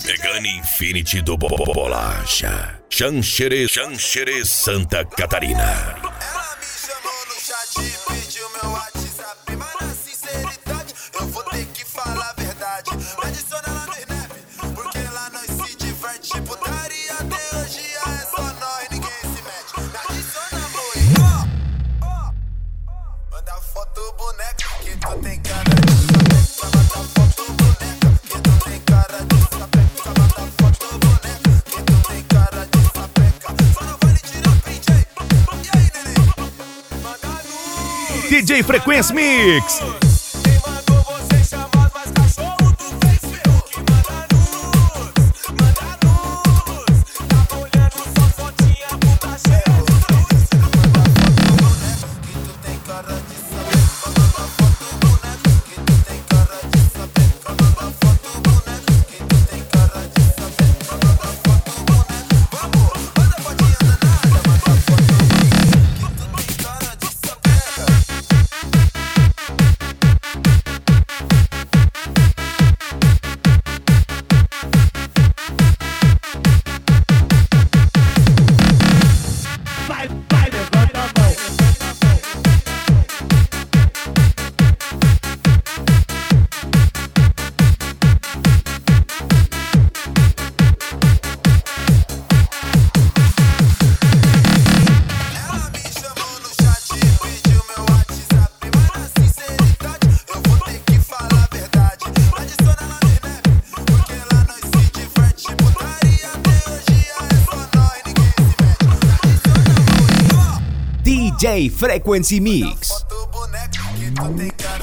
Megane Infinity do Bolacha. Xanxerê, Santa Catarina. Ela me chamou no chat e pediu meu WhatsApp, mas na sinceridade eu vou ter que falar a verdade. Me adiciona lá no Snap, porque lá nós se diverte. Putaria até hoje é só nós, ninguém se mete. Me adiciona, amor, manda foto boneca, que tu tem cara de sapeca. Manda foto boneca, que tu tem cara de sapeca. Manda foto boneca, que tu tem cara de sapeca. Só não vale tirar print aí. E aí, neném? Manda luz. DJ Frequency Mix. Quem mandou você chamar mais cachorro do Facebook? Manda luz, manda luz. Tá olhando sua fotinha, tu tá cheio de luz. Manda foto boneca, que tu tem cara de sapeca. Manda foto boneca, que tu tem cara de sapeca. Manda foto boneca, que tu tem cara de sapeca. Manda foto boneca, vamos, manda fotinha danada. Manda foto boneca, que tu tem cara de sapeca. Vai, levanta a mão. Ela me chamou no chat e pediu meu WhatsApp, mas na sinceridade eu vou ter que falar a verdade. Me adiciona lá no Snap, porque lá nós se diverte. Putaria até hoje é só nós, ninguém se mete. Me adiciona, amor, DJ Frequency Mix. foto boneca, que tu tem cara